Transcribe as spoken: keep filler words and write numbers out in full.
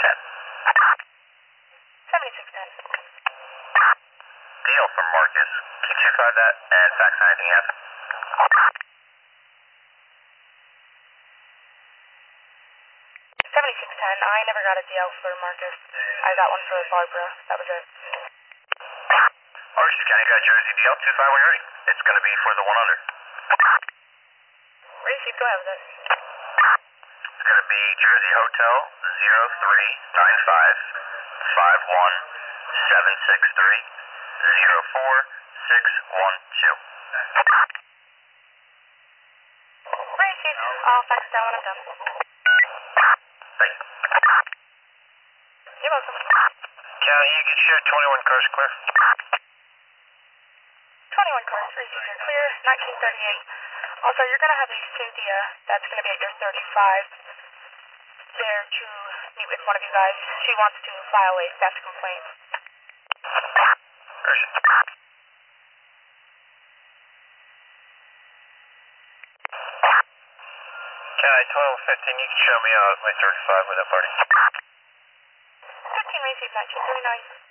ten. seventy-six ten. Deal from Marcus. Can you two five that and fax anything you have? seventy-six ten. I never got a D L for Marcus. I got one for Barbara. That was it. Orange County got Jersey D L two five when you're ready. It's going to be for the one under. Receive, go ahead with it. It's going to be Jersey Hotel zero three nine five five one seven six three zero four six one two. Receive. I'll fax down when I'm done. Thank you. You're welcome. County, you can shoot twenty-one cars clear. twenty-one cars, receive, you're clear. nineteen thirty-eight. Also, you're going to have a Cynthia that's going to be at your thirty-five there to meet with one of you guys. She wants to file a theft complaint. Where is she? County twelve fifteen, you can show me out my thirty-five with that party. fifteen, receive, nineteen thirty-nine.